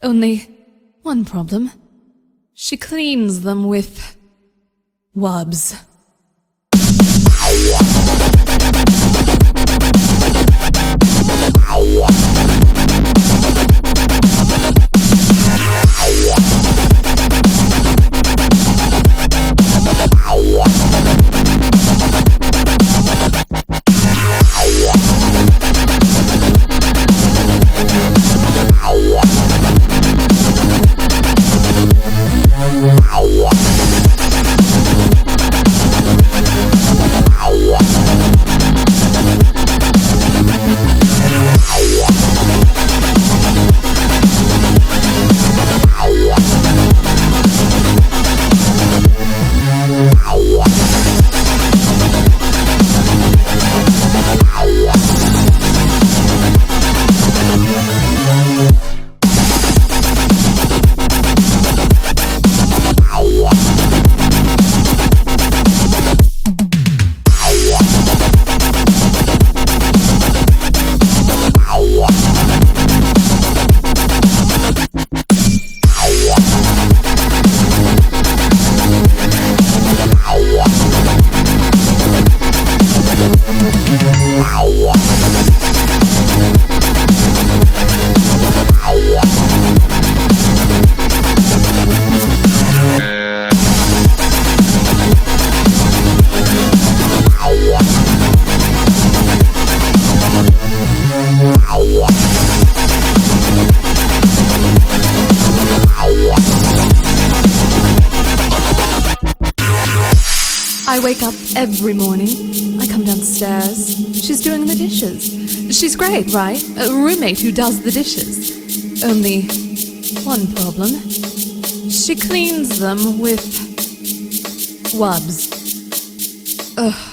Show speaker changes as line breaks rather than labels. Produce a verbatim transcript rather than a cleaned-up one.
Only one problem. She cleans them with wubs. I wake up every morning. I come downstairs. She's doing the dishes. She's great, right? A roommate who does the dishes. Only one problem. She cleans them with wubs. Ugh.